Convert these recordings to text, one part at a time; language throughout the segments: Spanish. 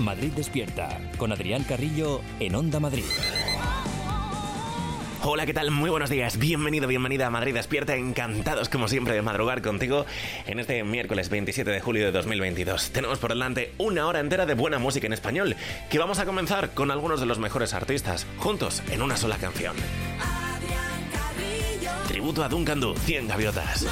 Madrid Despierta, con Adrián Carrillo en Onda Madrid. Hola, ¿qué tal? Muy buenos días. Bienvenido, bienvenida a Madrid Despierta. Encantados, como siempre, de madrugar contigo en este miércoles 27 de julio de 2022. Tenemos por delante una hora entera de buena música en español, que vamos a comenzar con algunos de los mejores artistas, juntos en una sola canción. Tributo a Duncan Du, 100 Gaviotas.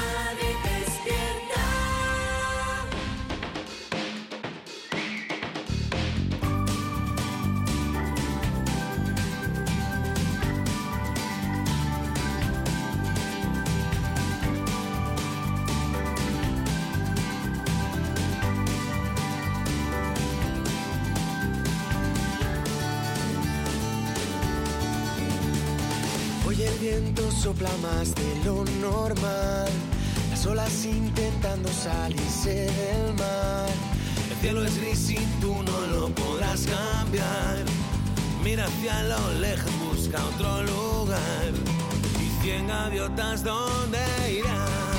Sopla más de lo normal, las olas intentando salirse del mar. El cielo es gris y tú no lo podrás cambiar. Mira hacia lo lejos, busca otro lugar. Y 100 gaviotas, ¿dónde irán?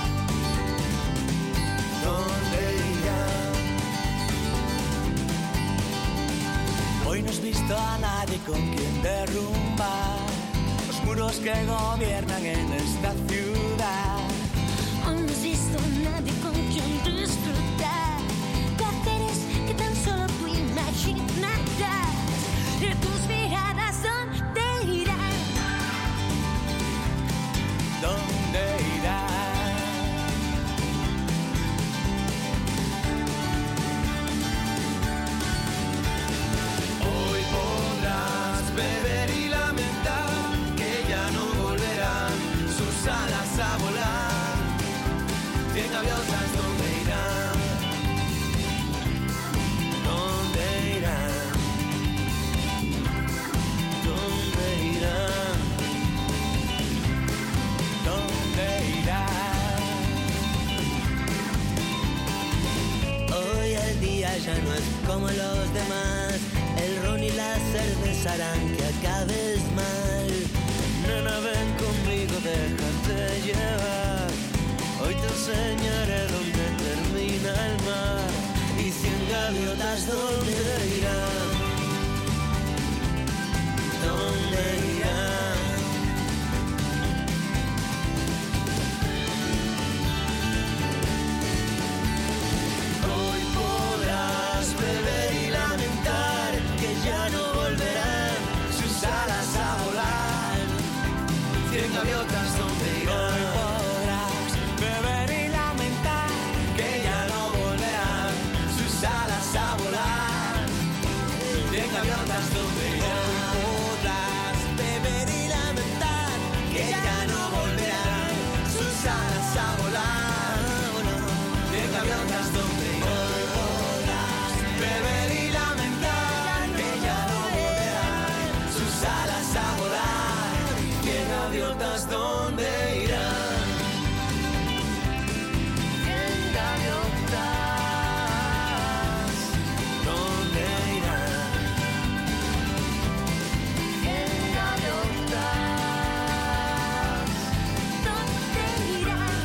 ¿Dónde irán? Hoy no has visto a nadie con quien derrumbar muros que gobiernan en esta ciudad. Hoy no has visto a nadie con quien disfrutar placeres que tan solo tú imaginarás. Y tus miradas, ¿dónde irán? ¿Dónde irán? Hoy podrás beber y lamentar sus alas a volar. 100 gaviotas, ¿dónde irán? ¿Dónde irán? ¿Dónde irán? ¿Dónde irán? Hoy el día ya no es como los demás. El ron y la cerveza harán que acabes mal. Nena, ven conmigo, déjate llevar. Hoy te enseñaré dónde termina el mar. Y 100 gaviotas, ¿dónde irán? ¿Dónde irán? Hoy podrás beber y lamentar que ya no volverán sus alas a volar. 100 gaviotas, ¿dónde irán? Hoy podrás beber y lamentar que ya no volverán sus alas a volar. 100 gaviotas, ¿dónde irán? Hoy podrás beber y lamentar que ya no volverán sus alas a volar. 100 gaviotas, ¿dónde irán? Hoy podrás beber y lamentar que ya no volverán sus alas a volar. 100 gaviotas, ¿dónde irán? 100 gaviotas, ¿dónde irán? 100 gaviotas, ¿dónde irán?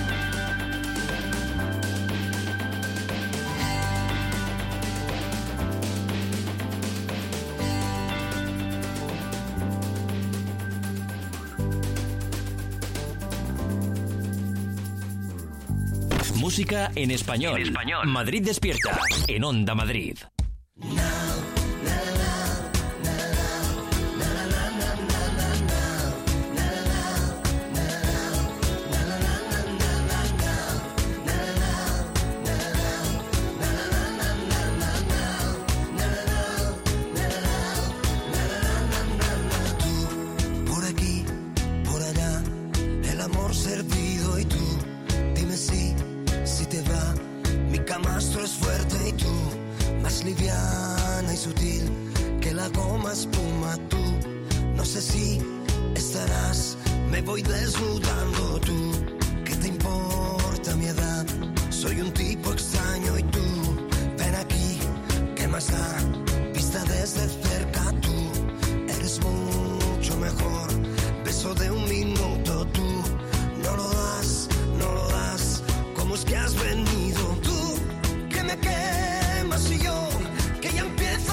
Música en español. Madrid Despierta, en Onda Madrid. Por aquí, por allá, el amor servido y tú, dime si te va. Mi camastro es fuerte y tú, más liviana y sutil que la goma espuma tú. No sé si estarás, me voy desnudando tú. ¿Qué te importa mi edad? Soy un tipo extraño y tú, ven aquí, ¿qué más da? Vista desde cerca tú, eres mucho mejor. Beso de un minuto tú, no lo das, no lo das. ¿Cómo es que has venido tú? Que me quemas y yo, que ya empiezo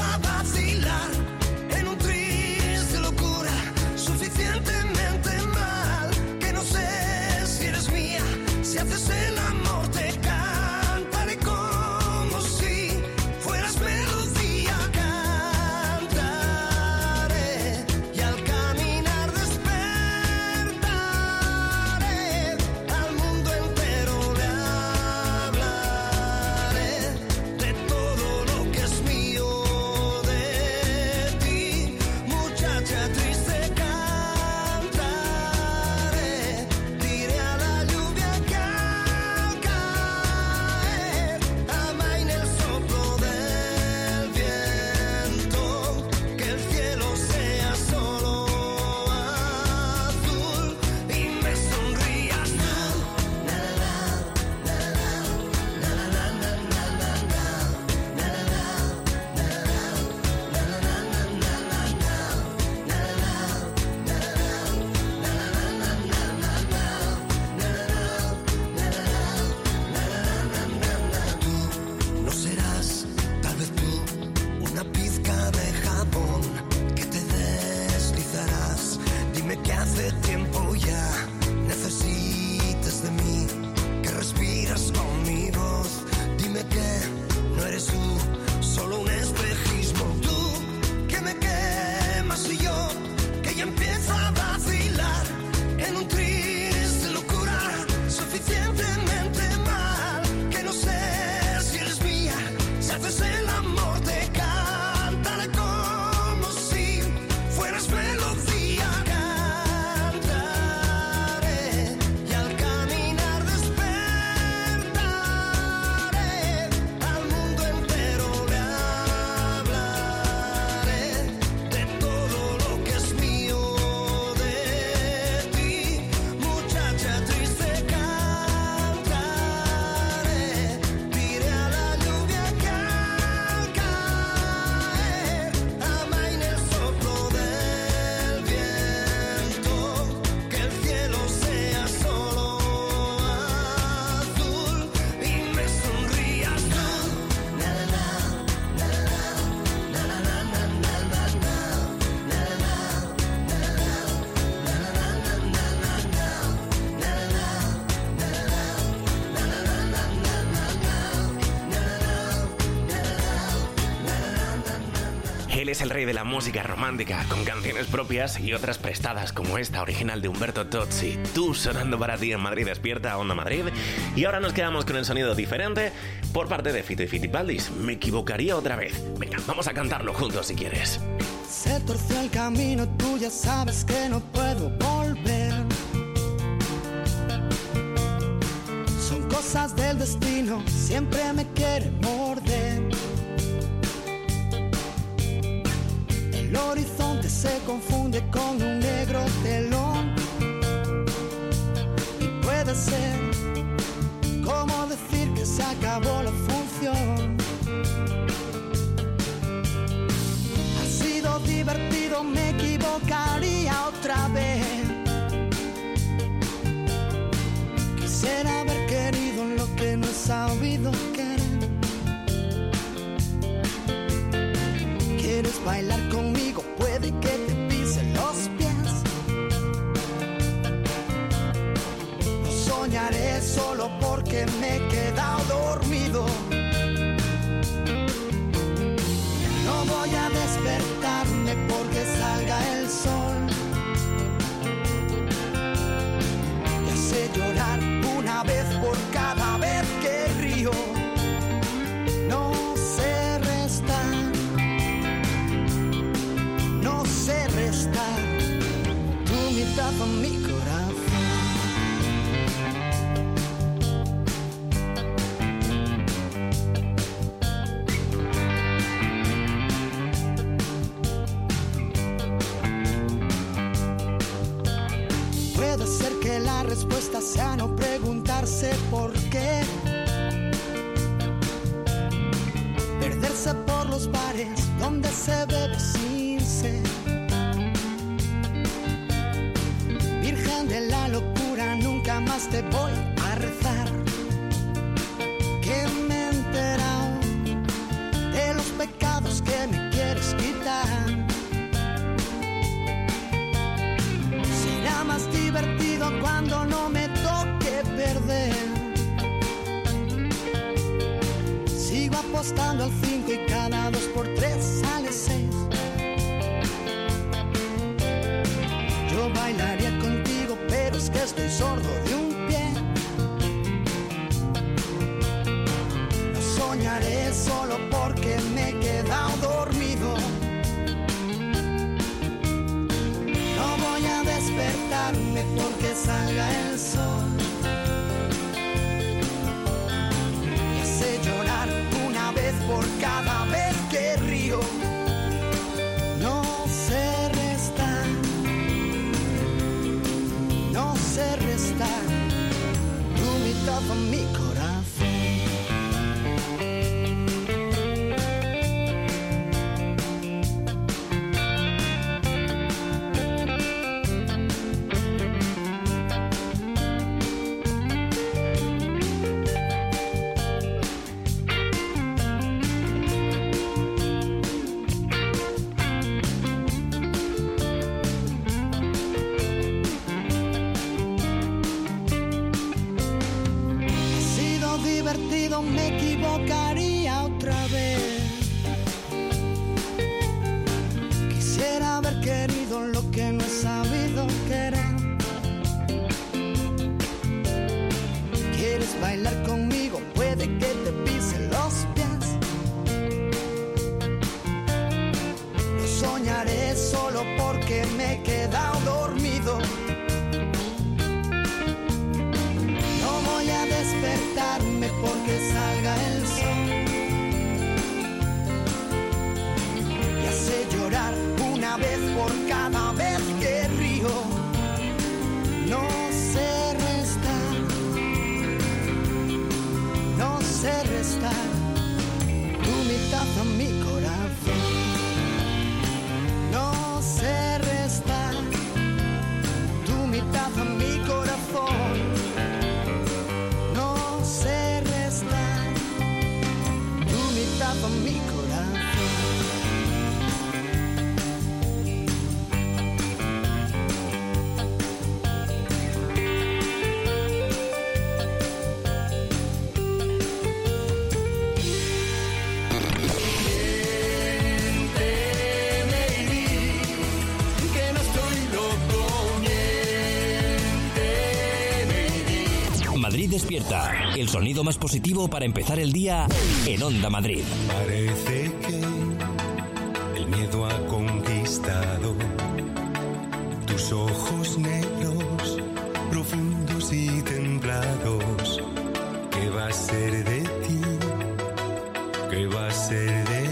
es el rey de la música romántica, con canciones propias y otras prestadas, como esta original de Umberto Tozzi. Tú sonando para ti en Madrid Despierta, Onda Madrid. Y ahora nos quedamos con el sonido diferente por parte de Fito y Fitipaldis. Me equivocaría otra vez. Venga, vamos a cantarlo juntos si quieres. Se torció el camino, tú ya sabes que no puedo volver. Son cosas del destino, siempre me quiere morder. El horizonte se confunde con un negro telón. Y puede ser como decir que se acabó la función. Ha sido divertido, me equivocaría otra vez. Quisiera haber querido lo que no he sabido querer. ¿Quieres bailar conmigo? Puede que te pise los pies. No soñaré solo porque me he quedado dormido. No voy a despertarme porque salga el sol. Y hace llorar una vez por cada vez que río. No sé restar. No sé restar tu mitad en mi corazón. Puede ser que la respuesta sea no preguntarse por qué. Perderse por los bares donde se bebe sin sed. Virgen de la locura, nunca más te voy a rezar. Que me he enterado de los pecados que me quieres quitar. Será más divertido cuando no me toque perder. Sigo apostando al 5 y cada 2 por 3 sale 6. Yo bailaría contigo, pero es que estoy sordo de un pie. No soñaré solo porque me he quedado dormido. No voy a despertarme porque salga el sol. Y hace llorar una vez por cada vez que río. No sé restar. No sé restar tu mitad en mi corazón. Me equivocaría otra vez. Quisiera haber querido lo que no he sabido querer. ¿Quieres bailar conmigo? Puede que te pisen los pies. No soñaré solo porque me he quedado dormido. No voy a despertarme porque salga el sol. Y hace llorar una vez por cada vez que río. No sé restar. No sé restar tu mitad en mi corazón. No sé restar tu mitad en mi corazón. No sé restar tu mitad en mi corazón. Despierta, el sonido más positivo para empezar el día en Onda Madrid. Parece que el miedo ha conquistado tus ojos negros, profundos y templados. ¿Qué va a ser de ti? ¿Qué va a ser de ti?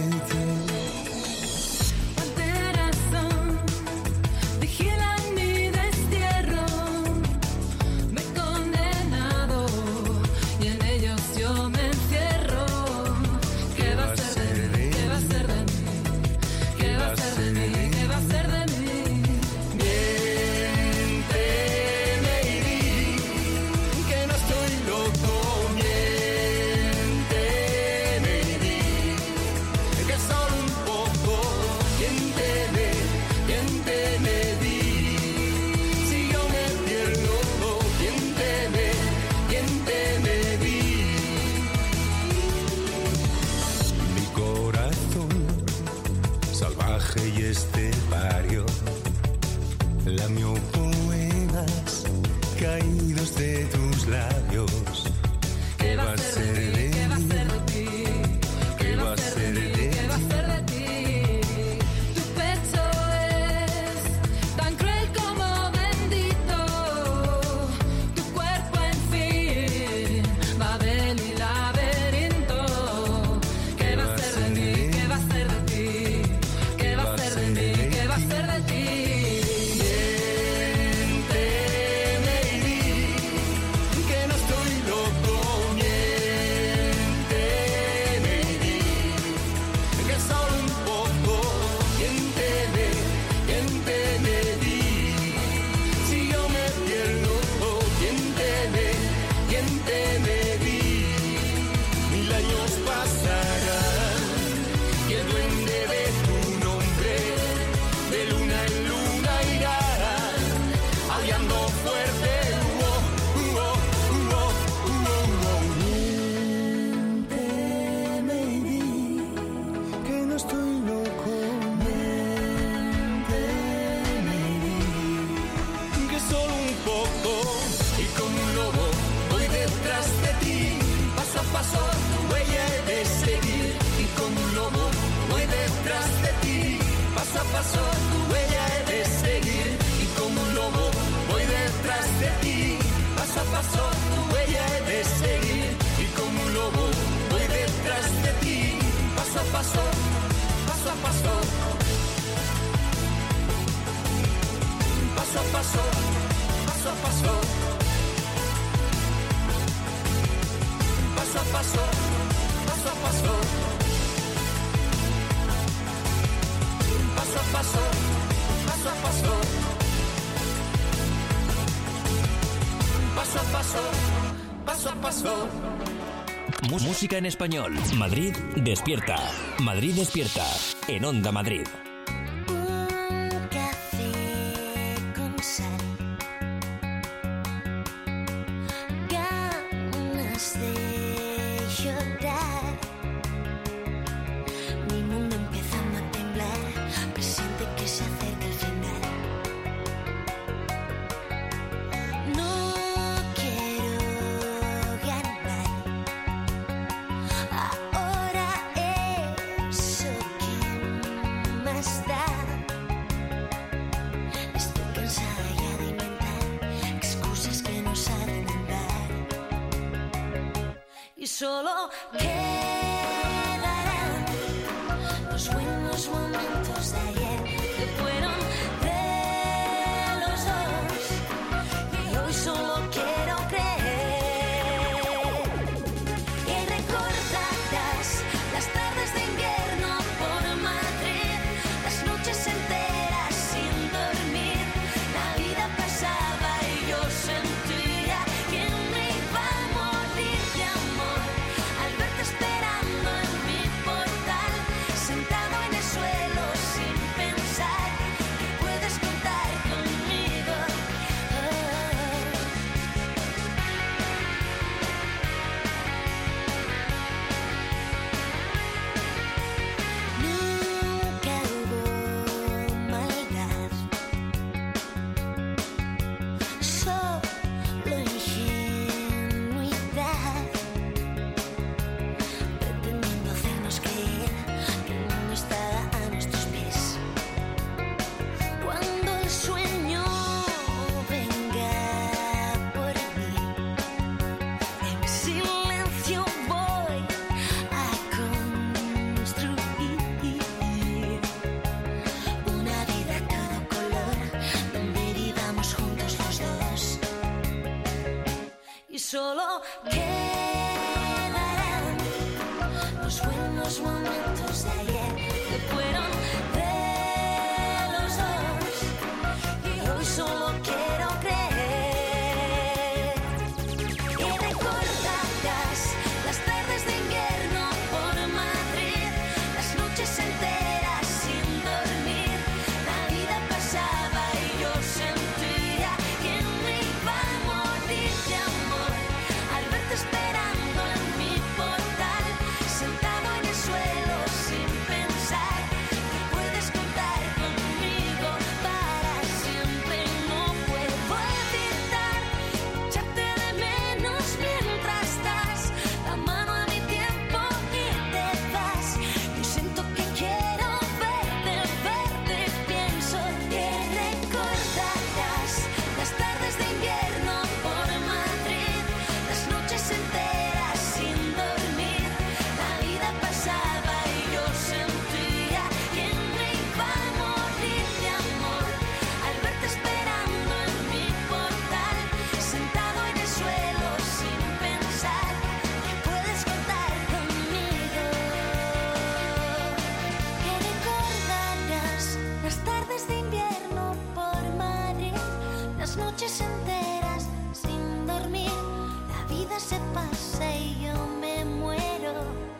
Música en español. Madrid despierta. Madrid despierta. En Onda Madrid. Un café con sal, ganas de llorar. Mi mundo empezando a temblar, presiente que se acerca el final. No quiero ganar, ahora eso que más da. Estoy cansada ya de inventar excusas que no saben andar. Y solo quedarán los buenos momentos de ayer, que fueron de los dos. Y hoy solo quiero creer que recordarás las tardes de invierno por Madrid, las noches enteras sin dormir. La vida pasaba y yo sentía que me iba a morir de amor al verte esperando en mi portal, sentado en el suelo sin quedarán los buenos momentos de ayer que fueron de los dos, y hoy solo quiero creer. Y recordarás las tardes de invierno por Madrid, las noches enteras sin dormir. La vida pasaba y yo sentía que me iba a morir de amor al verte esperando en mi portal, sentado en el suelo sin pensar que puedes contar conmigo para siempre. No puedo evitar echarte de menos mientras das la mano a mi tiempo y te vas. Yo siento que quiero verte, pienso que recordarás las tardes de invierno por Madrid, las noches enteras sin dormir. La vida pasaba y yo sentía que me iba a morir de amor al verte esperando en mi portal, sentado en el suelo sin pensar que puedes contar conmigo. Que recordarás las tardes de invierno por Madrid, las noches enteras sin dormir. La vida se pasa y yo me muero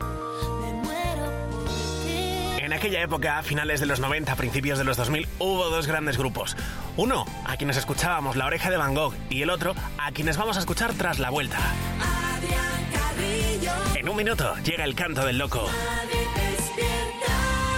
por ti. En aquella época, a finales de los 90, principios de los 2000, hubo dos grandes grupos. Uno, a quienes escuchábamos La Oreja de Van Gogh, y el otro, a quienes vamos a escuchar tras la vuelta. Adrián Carrillo, En un minuto llega el canto del loco. Madrid despierta.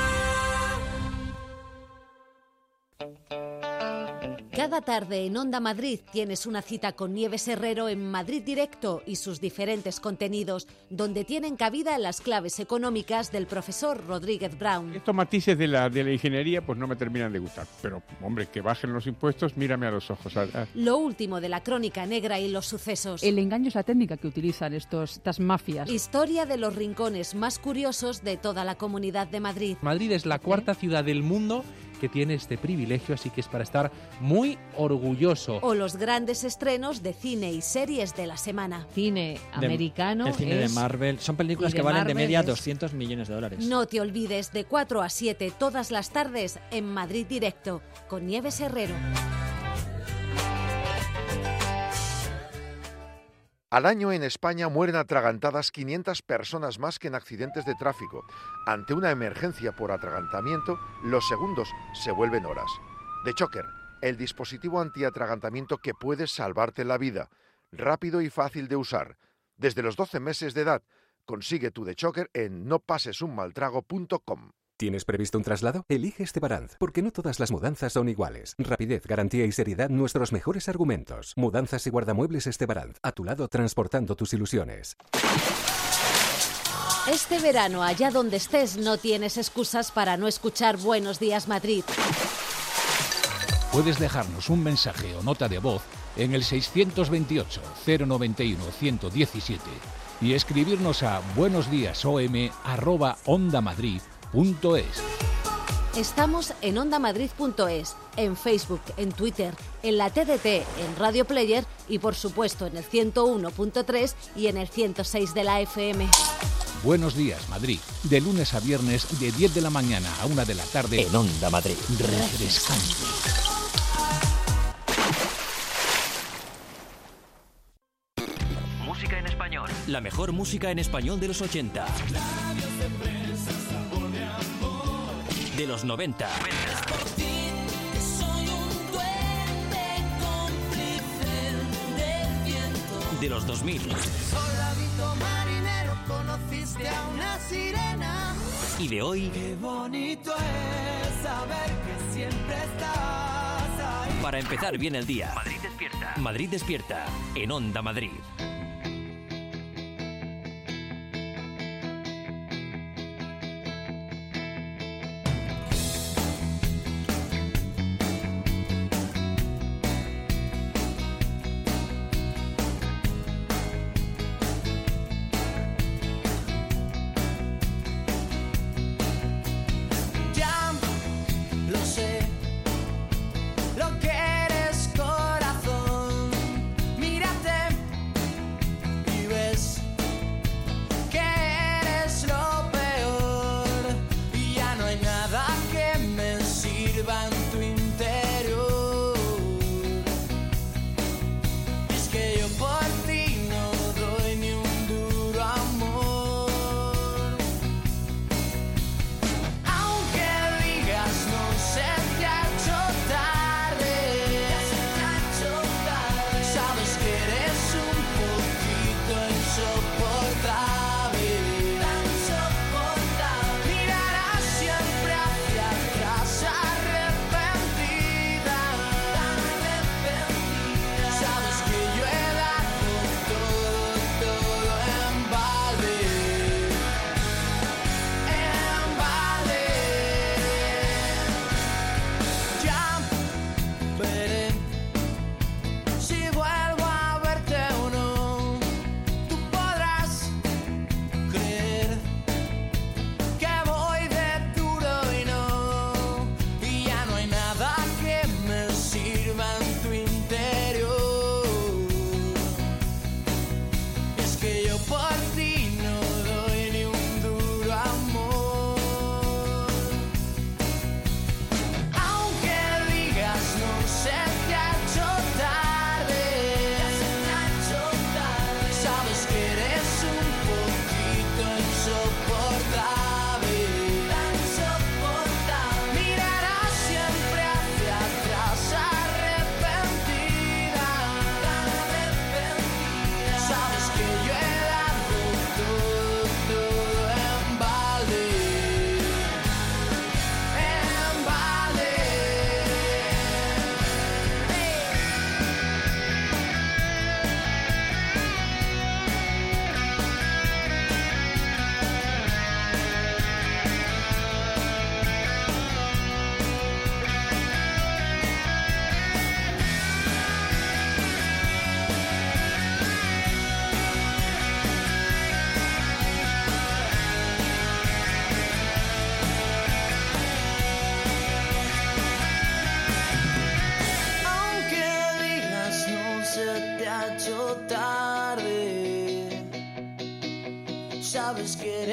Cada tarde en Onda Madrid tienes una cita con Nieves Herrero en Madrid Directo y sus diferentes contenidos, donde tienen cabida las claves económicas del profesor Rodríguez Brown. Estos matices de la ingeniería pues no me terminan de gustar. Pero, hombre, que bajen los impuestos, mírame a los ojos. Lo último de la crónica negra y los sucesos. El engaño es la técnica que utilizan estas mafias. Historia de los rincones más curiosos de toda la Comunidad de Madrid. Madrid es la cuarta ciudad del mundo que tiene este privilegio, así que es para estar muy orgulloso. O los grandes estrenos de cine y series de la semana. Cine americano. El cine de Marvel. Son películas que valen de media $200 millones. No te olvides, de 4 a 7 todas las tardes en Madrid Directo, con Nieves Herrero. Al año en España mueren atragantadas 500 personas más que en accidentes de tráfico. Ante una emergencia por atragantamiento, los segundos se vuelven horas. The Choker, el dispositivo antiatragantamiento que puede salvarte la vida. Rápido y fácil de usar. Desde los 12 meses de edad, consigue tu The Choker en nopasesunmaltrago.com. ¿Tienes previsto un traslado? Elige Estebaranz, porque no todas las mudanzas son iguales. Rapidez, garantía y seriedad, nuestros mejores argumentos. Mudanzas y guardamuebles Estebaranz, a tu lado transportando tus ilusiones. Este verano, allá donde estés, no tienes excusas para no escuchar Buenos Días Madrid. Puedes dejarnos un mensaje o nota de voz en el 628 091 117 y escribirnos a buenosdiasom@ondamadrid.es. Estamos en ondamadrid.es, en Facebook, en Twitter, en la TDT, en Radio Player y por supuesto en el 101.3 y en el 106 de la FM. Buenos días, Madrid. De lunes a viernes, de 10 de la mañana a 1 de la tarde. En Onda Madrid. Refrescante. Música en español. La mejor música en español de los 80. De los 90. De los 2000. Soldadito marinero, conociste a una sirena. Y de hoy. Qué bonito es saber que siempre estás ahí. Para empezar bien el día. Madrid despierta. Madrid despierta. En Onda Madrid.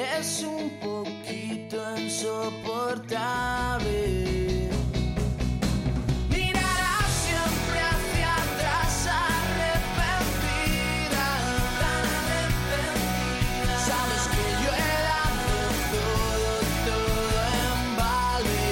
eres un poquito insoportable. Mirarás siempre hacia atrás, arrepentida, tan arrepentida. Sabes que yo he dado todo en balde.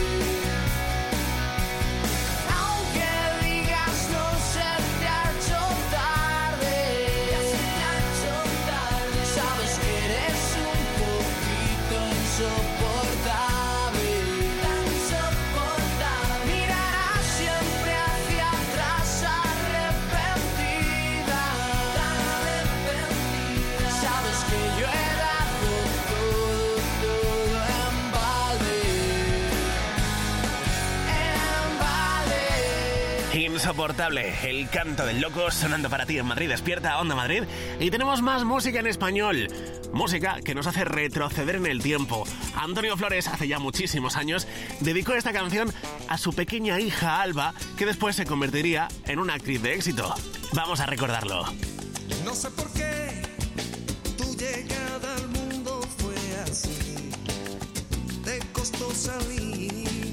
Aunque digas no se te ha hecho tarde, ya se te ha hecho tarde. Sabes que eres un poquito insoportable, tan insoportable. Mirarás siempre hacia atrás, arrepentida, tan arrepentida. Sabes que yo he dado todo en balde, en balde. Insoportable, el canto del loco sonando para ti en Madrid Despierta, Onda Madrid. Y tenemos más música en español, música que nos hace retroceder en el tiempo. Antonio Flores, hace ya muchísimos años, dedicó esta canción a su pequeña hija Alba, que después se convertiría en una actriz de éxito. Vamos a recordarlo. No sé por qué tu llegada al mundo fue así, te costó salir.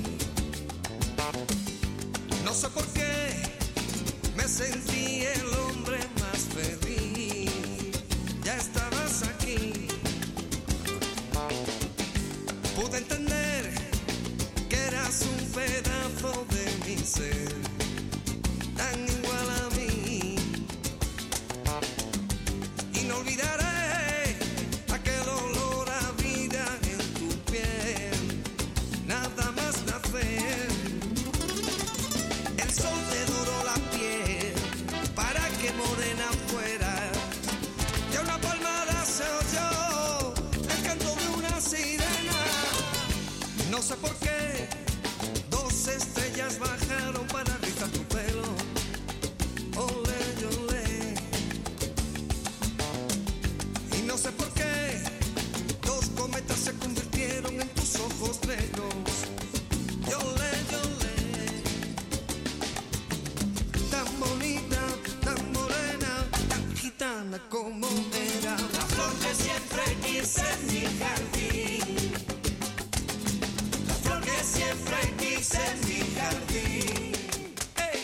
No sé por qué me sentí el hombre más feliz. Ya estabas aquí. Pude entender que eras un pedazo de mi ser, tan igual a mí. Y no olvidaré aquel olor a vida en tu piel, nada más nacer. El sol te doró la piel para que morena fuera. Y a una palmada se oyó el canto de una sirena. No sé por qué dos estrellas bajaron para rizar tu pelo. Olé, olé. Y no sé por qué dos cometas se convirtieron en tus ojos negros. Olé, olé. Tan bonita, tan morena, tan gitana como era. La flor que siempre quise en mi jardín. La flor que siempre quise en mi jardín. ¡Ey!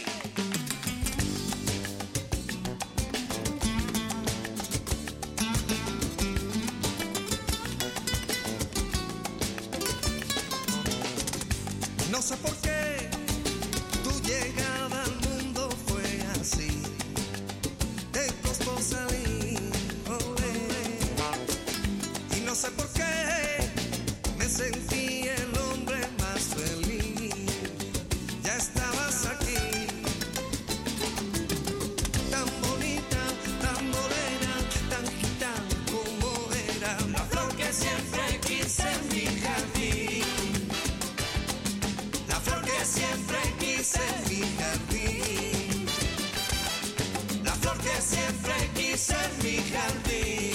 No sé por qué tu llegada al mundo fue así, te costó salir, olé. Y no sé por qué me sentí el hombre más feliz. Ya estabas aquí, tan bonita, tan morena, tan gitana como era. La flor que siempre quise en mi jardín. La flor que siempre quise en mi jardín. La flor que siempre quise en mi jardín.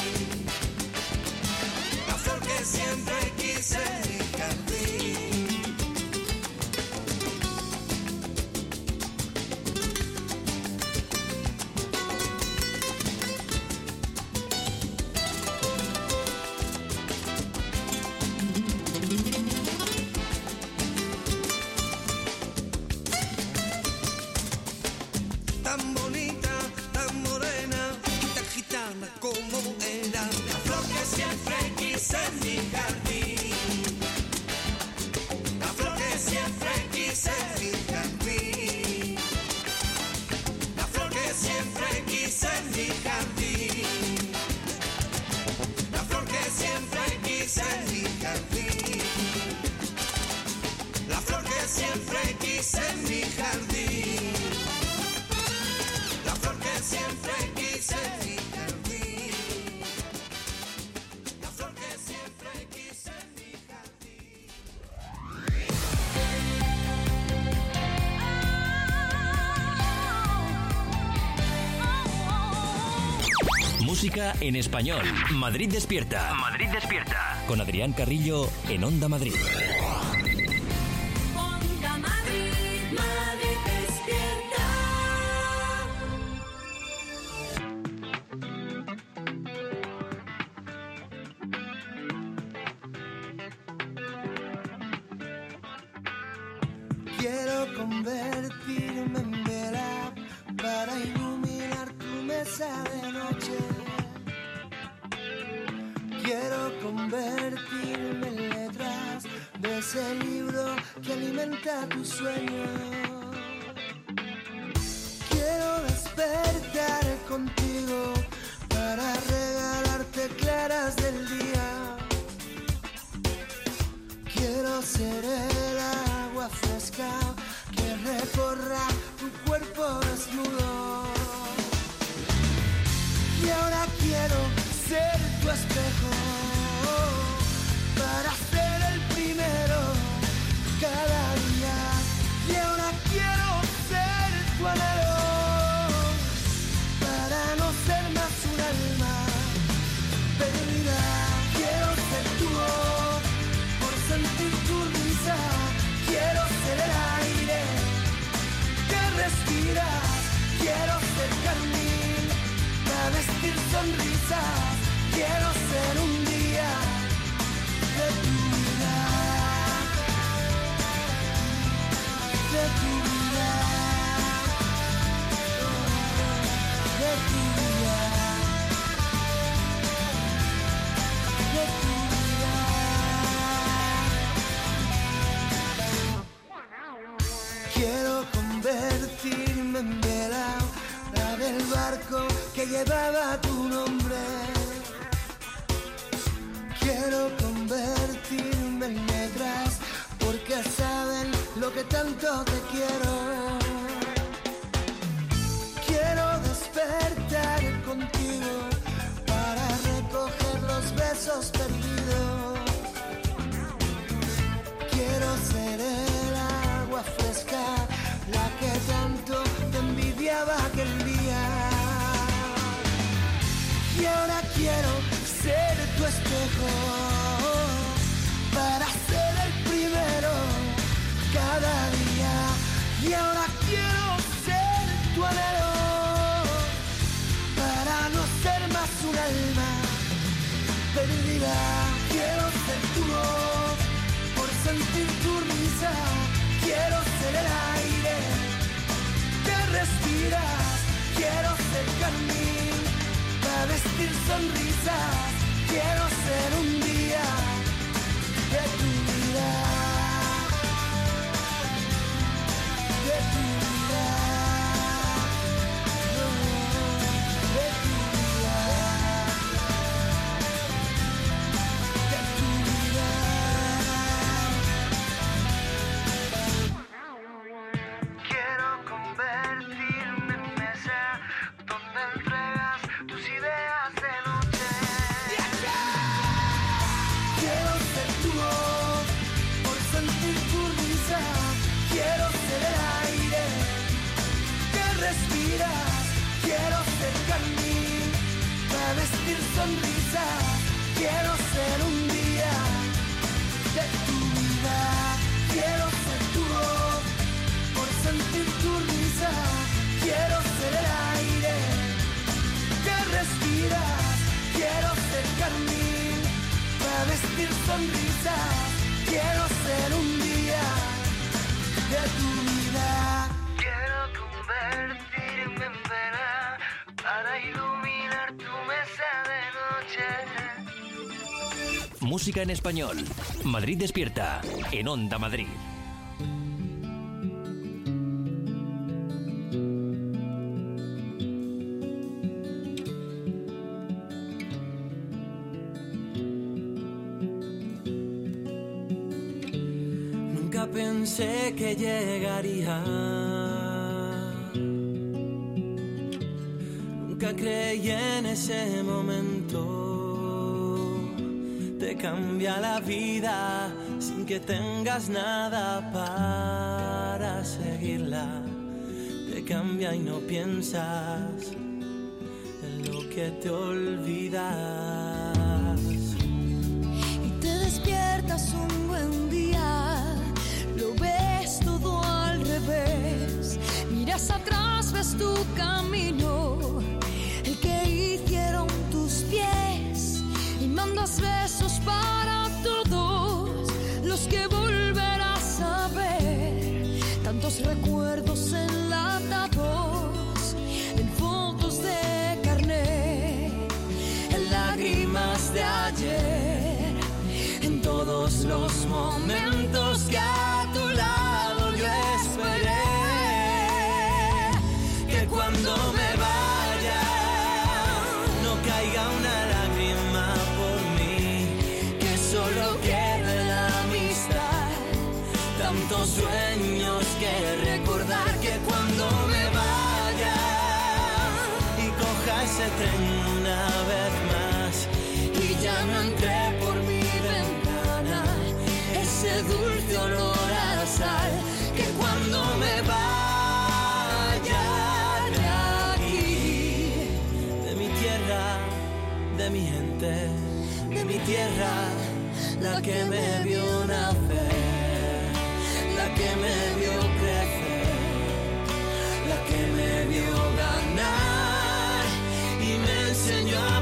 La flor que siempre quise en mi jardín. Tan bonita, tan morena, tan gitana como era. La flor que siempre quise en mi jardín. La flor que siempre quise en mi jardín. La flor que siempre quise en mi jardín. La flor que siempre quise en mi jardín. La flor que siempre quise en mi jardín. La flor que siempre quise en mi jardín. La flor que siempre quise en mi jardín. Música en español. Madrid Despierta. Madrid Despierta. Con Adrián Carrillo en Onda Madrid. Onda Madrid, Madrid Despierta. Quiero convertirme en vela para iluminar tu mesa de noche. Quiero convertirme en letras de ese libro que alimenta tu sueño. Quiero despertar contigo para regalarte claras del día. Quiero ser el agua fresca que recorra tu cuerpo desnudo. Y ahora quiero ser tu espejo para ser el primero cada día. Y ahora quiero ser tu anhelo para no ser más un alma perdida. Quiero ser tu voz por sentir tu risa. Quiero ser el aire que respiras. Quiero ser carmín para vestir sonrisas. Quiero ser un día de tu vida, de tu vida, de tu vida, de tu vida. Quiero convertirme en vela, la del barco que llevaba tu nombre. Quiero convertirme en negras porque saben lo que tanto te quiero. Quiero despertar contigo para recoger los besos perdidos. Quiero ser el agua fresca, la que tanto te envidiaba aquel día. Y ahora quiero ser tu espejo para ser el primero cada día. Y ahora quiero ser tu anhelo para no ser más un alma perdida. Quiero ser tu voz por sentir tu risa. Quiero ser el aire que respiras. Quiero ser carmín para vestir sonrisas. Quiero ser un día de tu vida, de tu vida, de tu vida, de tu vida. Quiero convertirme en mesa donde entregas tus ideas de noche. Quiero ser tu voz por sentir tu risa. Quiero ser el aire que respiras. Quiero ser carmín para vestir sonrisas. Quiero ser un día de tu vida. Quiero ser tu voz por sentir tu risa. Quiero ser el aire que respiras. Quiero ser carmín para vestir sonrisas. Quiero ser un día de tu vida. Quiero convertirme en vela para iluminar tu mesa de noche. Música en español. Madrid Despierta. En Onda Madrid. Nunca pensé que llegaría. Nunca creí en ese momento. Te cambia la vida sin que tengas nada para seguirla. Te cambia y no piensas en lo que te olvidas. Y te despiertas un buen día, lo ves todo al revés. Miras atrás, ves tu camino, el que hicieron tus pies. Y mandas besos para todos los que volverás a ver. Tantos recuerdos enlatados en fotos de carné, en lágrimas de ayer, en todos los momentos que a tu lado yo esperé. Que cuando me vaya no caiga una lágrima por mí, que solo quede la amistad, tantos sueños que recordar. Que cuando me vaya y coja ese tren una vez más y ya no entré por mi ventana, ese dulce olor a sal. Que cuando me vaya de aquí, de mi tierra, de mi gente, de mi tierra, la que me vio nacer, la que me vio crecer, la que me vio ganar y me enseñó a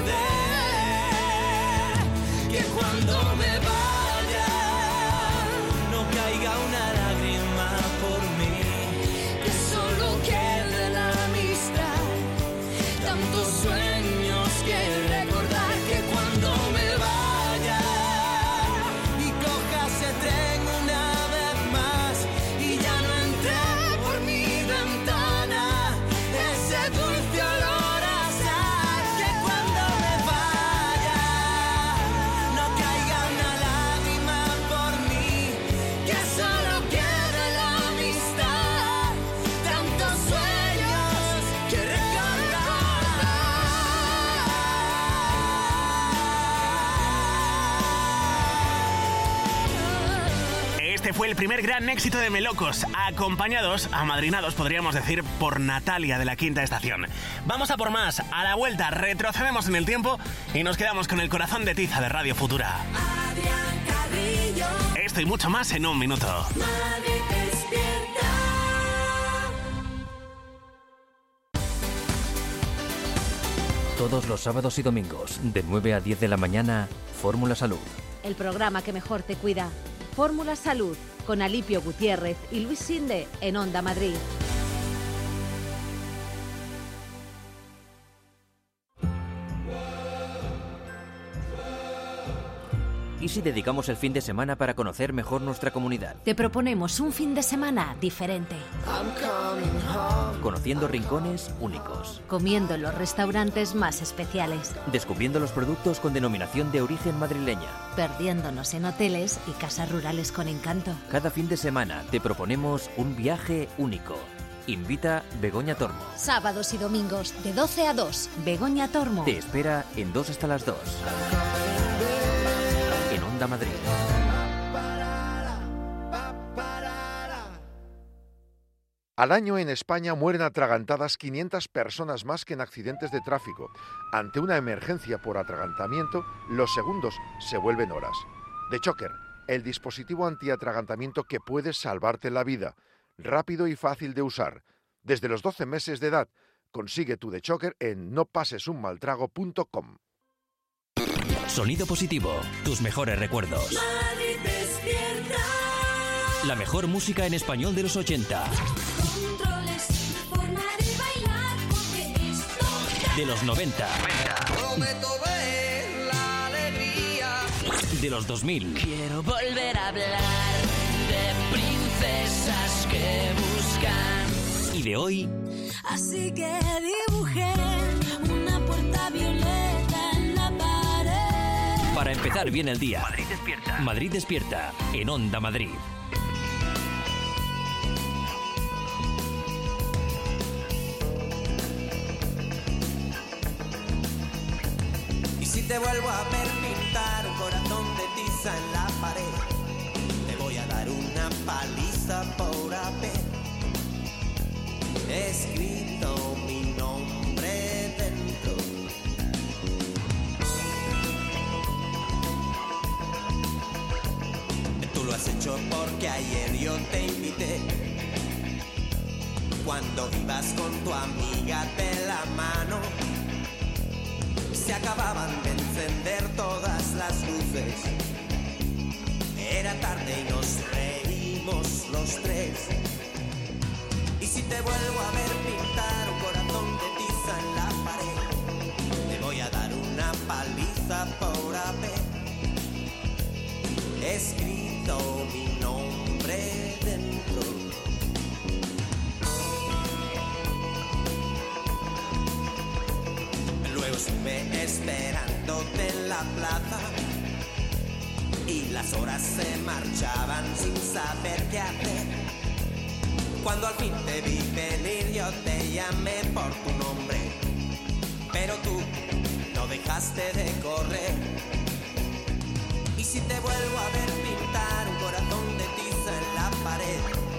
perder. Que cuando me vaya no caiga una lágrima por mí, que solo quede la amistad, tantos sueños que recordar. Que cuando me vaya y coja ese tren una vez más y ya no entré por mi ventana, ese dulce olor a sal. Que cuando me vaya no caiga una lágrima por mí, que solo quede la amistad, tantos sueños que Este fue el primer gran éxito de Melocos, acompañados, amadrinados, podríamos decir, por Natalia de la Quinta Estación. Vamos a por más. A la vuelta retrocedemos en el tiempo y nos quedamos con el corazón de tiza de Radio Futura. Esto y mucho más en un minuto. Todos los sábados y domingos, de 9 a 10 de la mañana, Fórmula Salud. El programa que mejor te cuida. Fórmula Salud, con Alipio Gutiérrez y Luis Sinde en Onda Madrid. ¿Y si dedicamos el fin de semana para conocer mejor nuestra comunidad? Te proponemos un fin de semana diferente. Conociendo rincones únicos. Comiendo en los restaurantes más especiales. Descubriendo los productos con denominación de origen madrileña. Perdiéndonos en hoteles y casas rurales con encanto. Cada fin de semana te proponemos un viaje único. Invita Begoña Tormo. Sábados y domingos de 12 a 2. Begoña Tormo. Te espera en 2 hasta las 2. En Onda Madrid. Al año en España mueren atragantadas 500 personas más que en accidentes de tráfico. Ante una emergencia por atragantamiento, los segundos se vuelven horas. The Choker, el dispositivo antiatragantamiento que puede salvarte la vida. Rápido y fácil de usar. Desde los 12 meses de edad, consigue tu The Choker en nopasesunmaltrago.com. Sonido positivo, tus mejores recuerdos. Madrid despierta. La mejor música en español de los 80. Controles, forma de bailar, porque esto De los 90. prometo ver la alegría. De los 2000. Quiero volver a hablar de princesas que buscan. Y de hoy. Así que dibujé una puerta violeta en la pared. Para empezar bien el día. Madrid despierta. Madrid despierta. En Onda Madrid. Y si te vuelvo a ver pintar un corazón de tiza en la pared, te voy a dar una paliza por haber escrito mi nombre dentro. Tú lo has hecho porque ayer yo te invité, cuando ibas con tu amiga de la mano. Se acababan de encender todas las luces. Era tarde y nos reímos los tres. si te vuelvo a ver pintar un corazón de tiza en la pared, te voy a dar una paliza por haber escrito mi nombre dentro. Luego estuve esperándote en la plaza y las horas se marchaban sin saber qué hacer. Cuando al fin te vi venir yo te llamé por tu nombre, pero tú no dejaste de correr. Y si te vuelvo a ver pintar un corazón de tiza en la pared,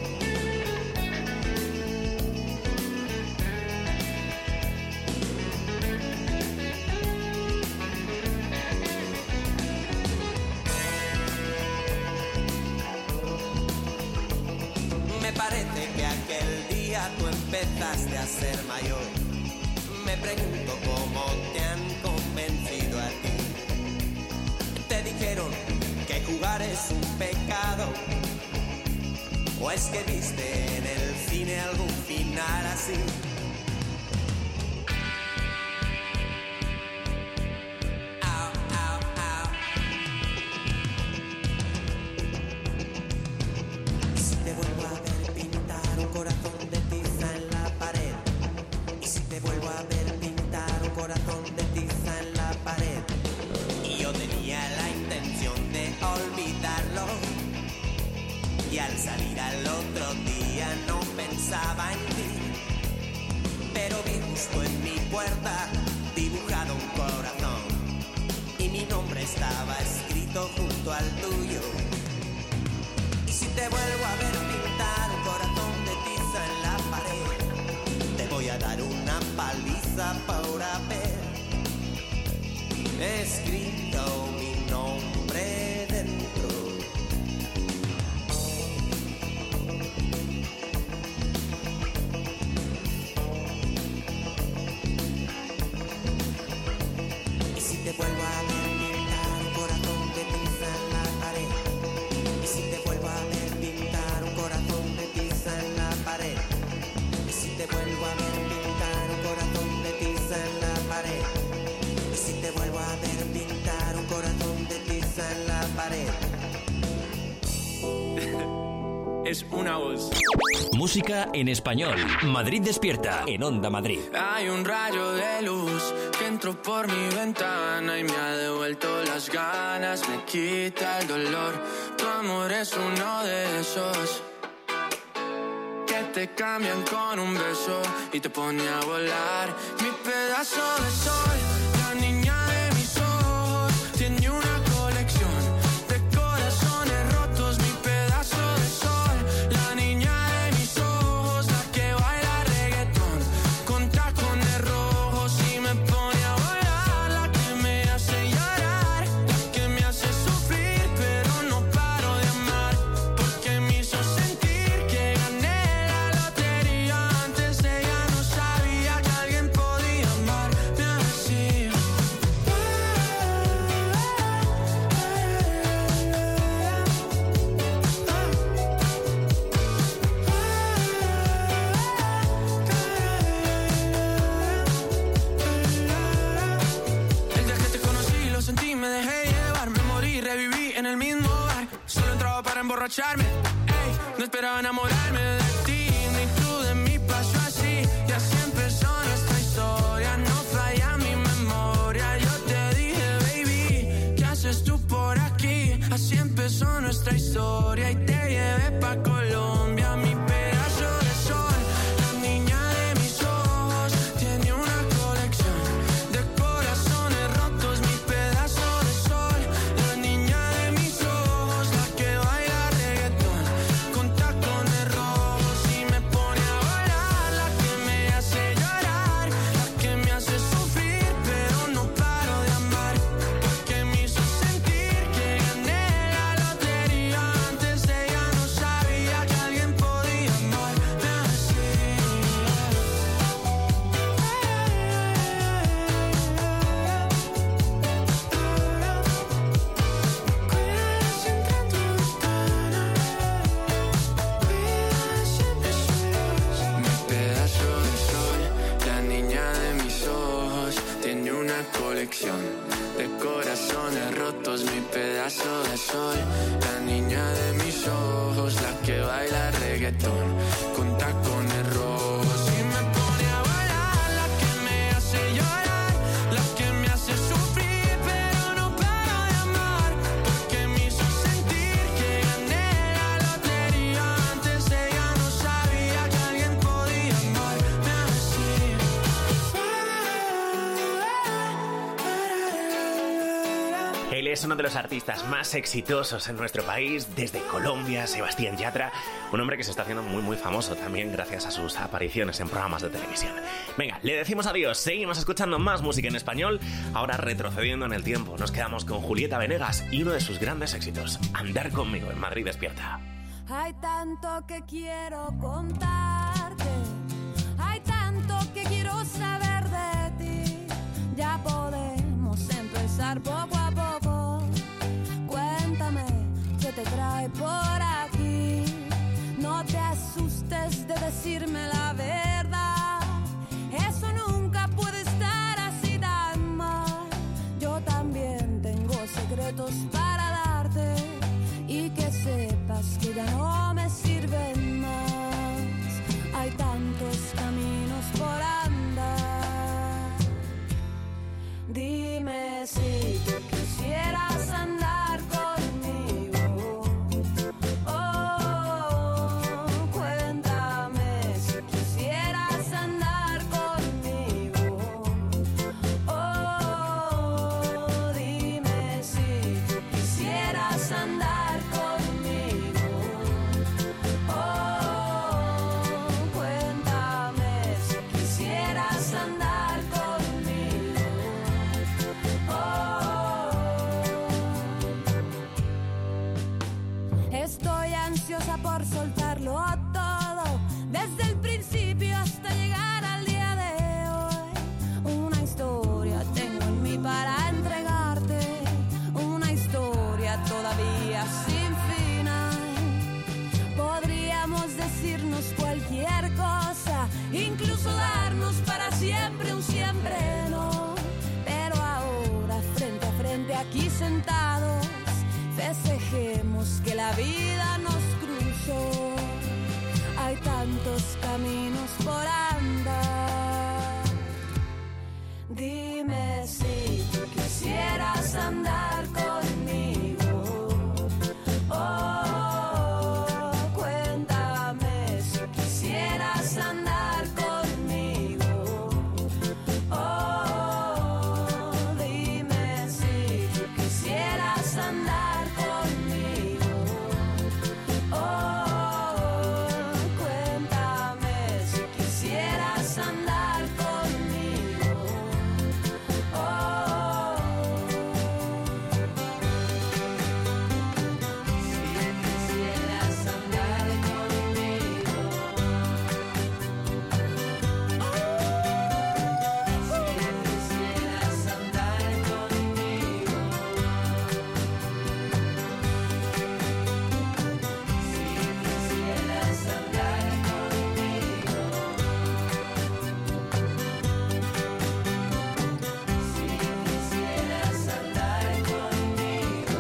me parece que aquel día tú empezaste a ser mayor. Me pregunto cómo te han convencido a ti. Te dijeron que jugar es un pecado, o es que viste en el cine algún final así. Au, au, au. Y si te vuelvo a ver pintar un corazón de tiza en la pared, y si te vuelvo a ver pintar un corazón de tiza en la pared, y yo tenía la intención de olvidarlo, y al salir al otro día no pensaba en ti, pero vi justo en mi puerta dibujado un corazón, y mi nombre estaba escrito junto al tuyo. Y si te vuelvo a ver pintar un corazón de tiza en la pared, te voy a dar una paliza por haber escrito mi nombre dentro. Y si te vuelvo a ver pintar un corazón de tiza en la pared, y si te vuelvo a ver pintar un corazón de tiza en la pared, y si te vuelvo a ver pintar un corazón de tiza en la pared, y si te vuelvo a ver pintar un corazón de tiza en la pared. Es una voz. Música en español. Madrid despierta en Onda Madrid. Hay un rayo de luz que entró por mi ventana y me ha devuelto las ganas, me quita el dolor. Tu amor es uno de esos que te cambian con un beso y te pone a volar. Mi pedazo de sol, la niña de mis ojos, tiene una colección de corazones rotos. Mi pedazo de sol, la niña de mis ojos, la que baila reggaetón con tacones rojos y me pone a volar. La que me hace llorar, la que me hace sufrir, pero no paro de amar, porque me hizo sentir que gané la lotería. Antes ella no sabía que alguien podía amarme así. El día que te conocí lo sentí, me dejé llevar, me morí, reviví en el mismo bar. Solo entraba para emborracharme, ey, no esperaba enamorarme de ti, ni tú de mí, pasó así. Y así empezó nuestra historia, no falla mi memoria. Yo te dije, baby, ¿qué haces tú por aquí? Así empezó nuestra historia y te llevé pa' Colombia. Mi pedazo de sol, la niña de mis ojos, tiene una colección de corazones rotos. Mi pedazo de sol, la niña de mis ojos, la que baila reggaetón con tacones rojos y me pone a volar. La que me hace llorar, la que me hace sufrir, pero no paro de amar, porque me hizo sentir que gané la lotería. Antes ella no sabía que alguien podía mi pedazo de sol, la niña de mis ojos, la que baila reggaetón con tacones rojos y me pone a bailar, la que me hace llorar, la que me hace sufrir, pero no paro de amar, porque me hizo sentir que gané la lotería. Antes ella no sabía que alguien podía amarme así. Él es uno de los artistas más exitosos en nuestro país, desde Colombia, Sebastián Yatra, un hombre que se está haciendo muy muy famoso también gracias a sus apariciones en programas de televisión. Venga, le decimos adiós, seguimos escuchando más música en español, ahora retrocediendo en el tiempo, nos quedamos con Julieta Venegas y uno de sus grandes éxitos, Andar conmigo en Madrid Despierta. Hay tanto que quiero contarte, hay tanto que quiero saber de ti, ya podemos empezar poco a poco. Cuéntame qué te trae por aquí, no te asustes de decirme la verdad, eso nunca puede estar así tan mal. Yo también tengo secretos para darte y que sepas que ya no me sirven más. Hay tantos caminos por andar. Dime si tú quisieras andar conmigo. Oh, cuéntame si quisieras andar conmigo. Oh, dime si tú quisieras andar conmigo. Oh, cuéntame si quisieras andar conmigo. Estoy ansiosa por soltarlo todo, desde el principio hasta llegar al día de hoy. Una historia tengo en mí para entregarte, una historia todavía sin final. Podríamos decirnos cualquier cosa, incluso darnos para siempre un siempre no. Pero ahora frente a frente aquí sentados, festejemos que la vida nos cruzó. Hay tantos caminos por andar. Dime si tú quisieras andar conmigo. Oh, cuéntame si quisieras andar conmigo. Oh, dime si tú quisieras andar conmigo. Oh, cuéntame si quisieras andar conmigo. Oh, si quisieras andar conmigo. Si quisieras andar conmigo. Quisieras andar conmigo. Si quisieras andar conmigo.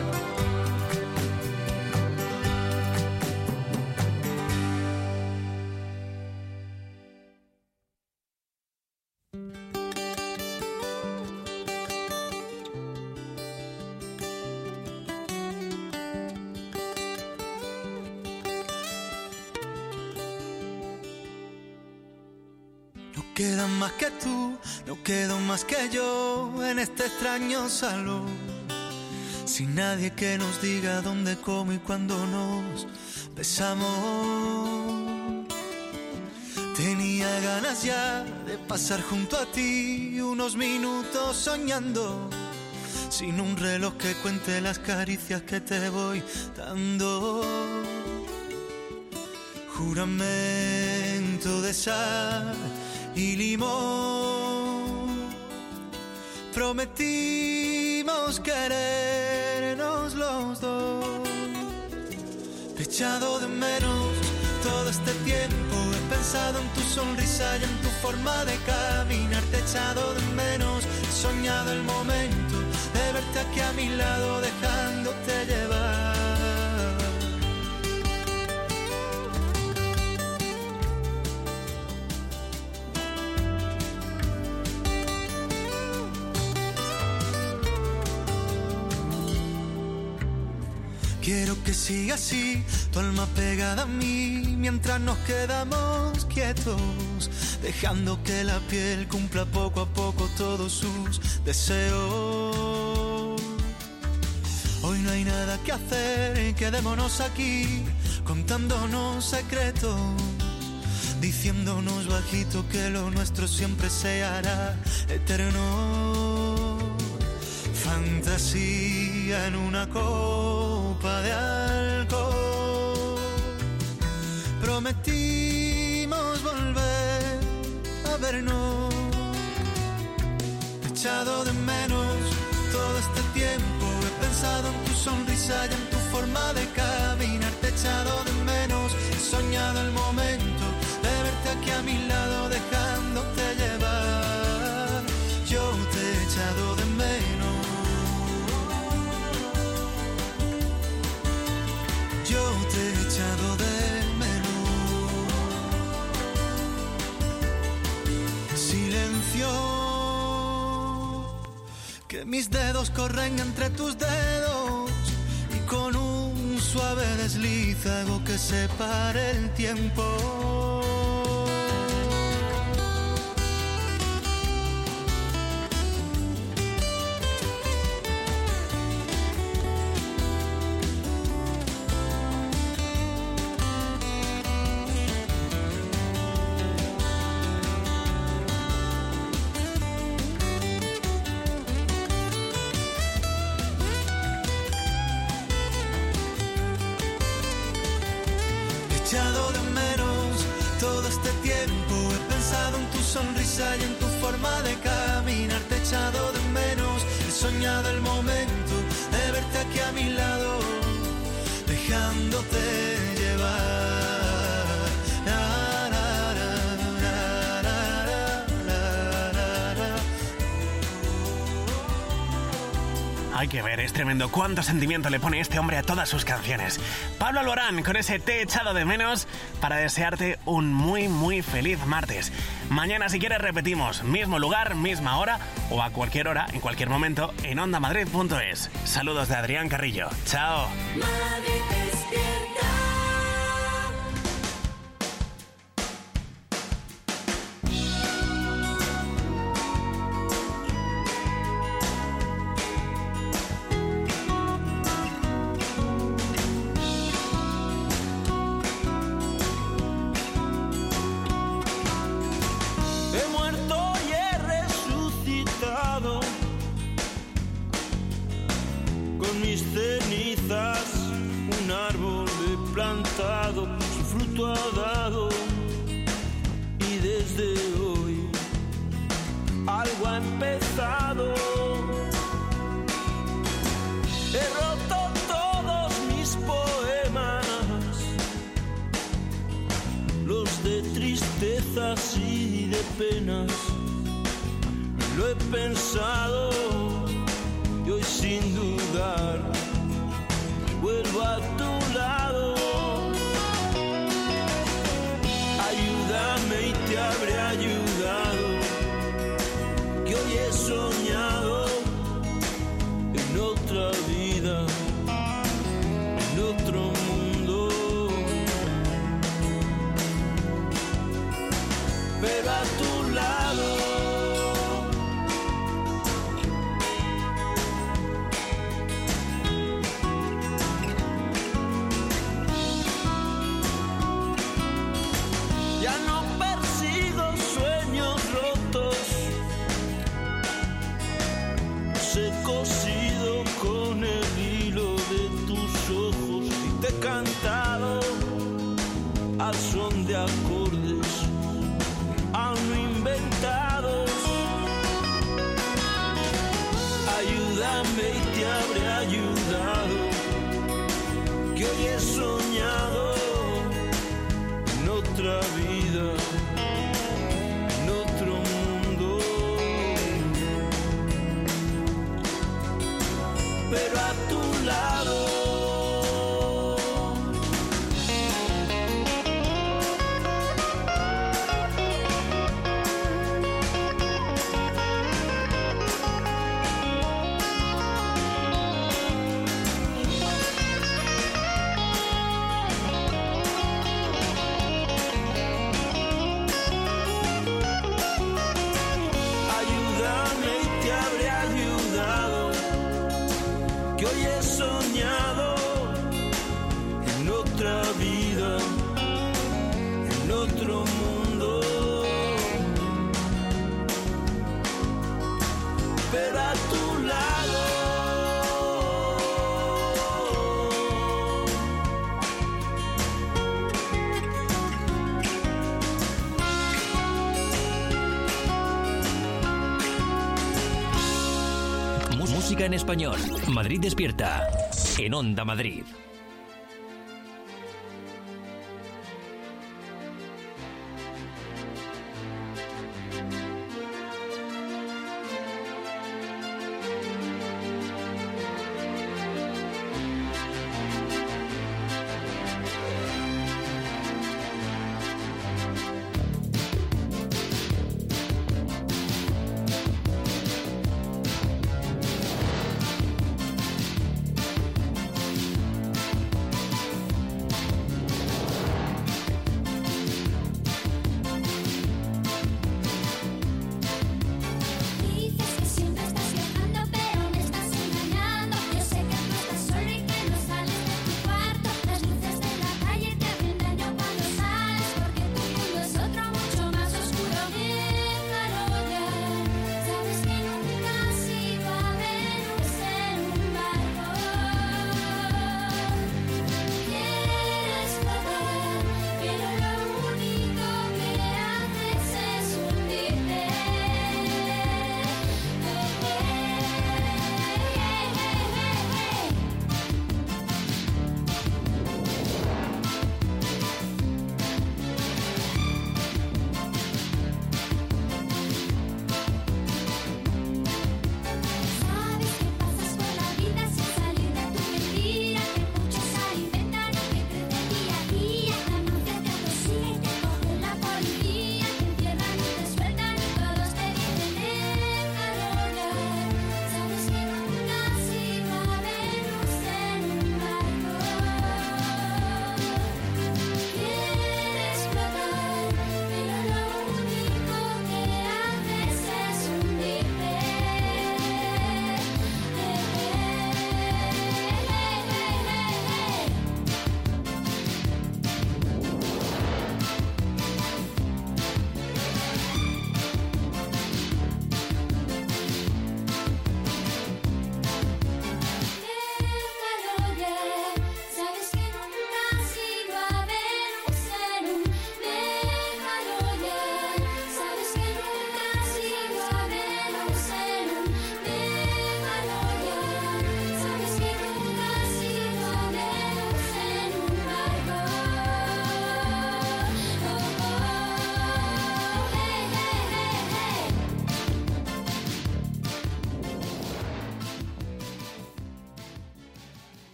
No queda más que tú, no quedo más que yo en este extraño salón. Sin nadie que nos diga dónde, cómo y cuándo nos besamos. Tenía ganas ya de pasar junto a ti unos minutos soñando, sin un reloj que cuente las caricias que te voy dando. Juramento de sal y limón, prometimos querernos los dos. Te he echado de menos todo este tiempo, he pensado en tu sonrisa y en tu forma de caminar. Te he echado de menos, he soñado el momento de verte aquí a mi lado dejándote llevar. Quiero que siga así, tu alma pegada a mí, mientras nos quedamos quietos, dejando que la piel cumpla poco a poco todos sus deseos. Hoy no hay nada que hacer, quedémonos aquí, contándonos secretos, diciéndonos bajito que lo nuestro siempre se hará eterno. Fantasía en una copa de alcohol. Prometimos volver a vernos. Te he echado de menos todo este tiempo. He pensado en tu sonrisa y en tu forma de caminar. Te he echado de menos. He soñado el momento de verte aquí a mi lado dejándote llevar. Yo te he echado de menos. Yo te he echado de menos. Silencio, que mis dedos corren entre tus dedos y con un suave desliz hago que se pare el tiempo. Sonrisa y en tu forma de caminar te he echado de menos. He soñado el momento de verte aquí a mi lado, dejándote llevar. La, la, la, la, la, la, la, la. Hay que ver, es tremendo cuánto sentimiento le pone este hombre a todas sus canciones. Pablo Alborán con ese Te he echado de menos para desearte un muy muy feliz martes. Mañana si quieres repetimos, mismo lugar, misma hora o a cualquier hora, en cualquier momento en ondamadrid.es. Saludos de Adrián Carrillo. Chao. Madrid despierta. Su fruto ha dado y desde hoy algo ha empezado. He roto todos mis poemas, los de tristezas y de penas. Lo he pensado y hoy sin dudar vuelvo a tu lado. Ayúdame y te habré ayudado, que hoy he soñado en otra vida, en otro mundo, pero a tu lado. Ya no persigo sueños rotos, los he cosido con el hilo de tus ojos y te he cantado al son de acordes aún no inventados. Ayúdame y te habré ayudado, que hoy he soñado en otra vida, en otro mundo, música en español. Madrid Despierta. En Onda Madrid.